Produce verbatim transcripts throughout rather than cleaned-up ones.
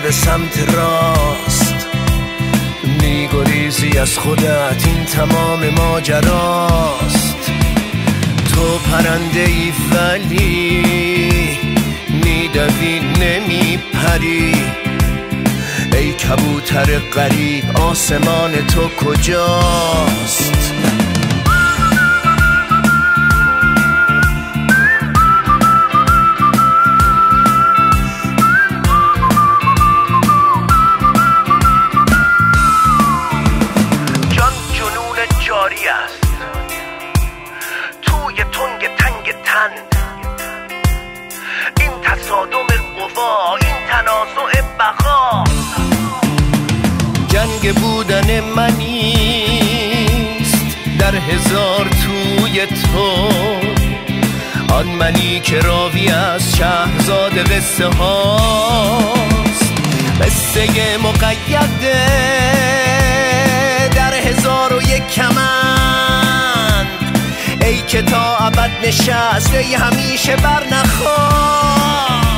به سمت راست، میگریزی از خودت، این تمام ماجراست. تو پرنده ای ولی میدوی نمیپری، ای کبوتر غریب آسمان تو کجاست؟ جان جنون جاری است توی تنگ تنگ تن، این تصادم قوا، این تنازع بقا. جنگ بودن منیست در هزار توی تو، آن منی که راوی از شهرزاد قصه هاست. قصه مقیده در هزار و یک کمند، ای که تا ابد نشست، ای همیشه بر نخواست.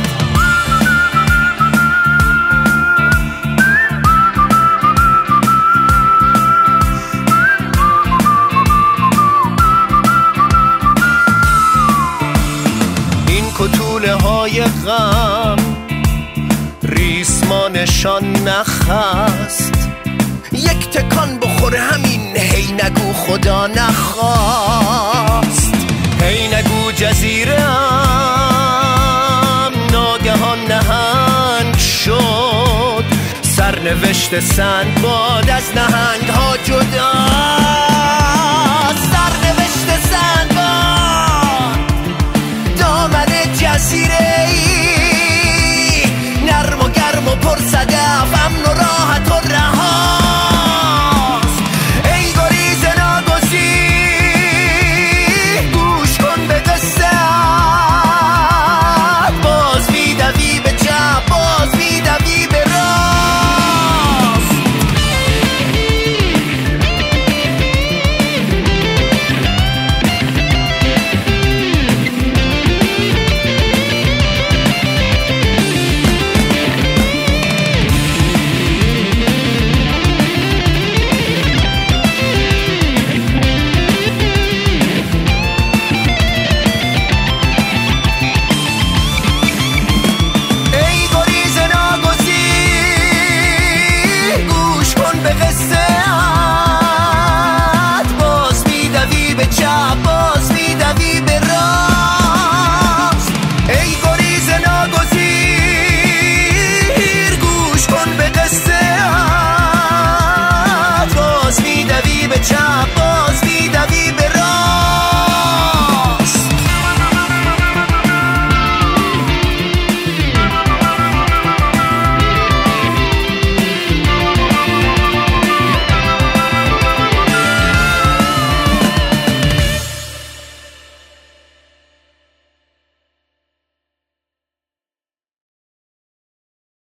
کتوله های غم ریسمانشان نخست، یک تکان بخوره همین، هی نگو خدا نخواست. هی نگو جزیره ام ناگهان نهنگ شد، سرنوشت سندباد از نهنگ ها جدا.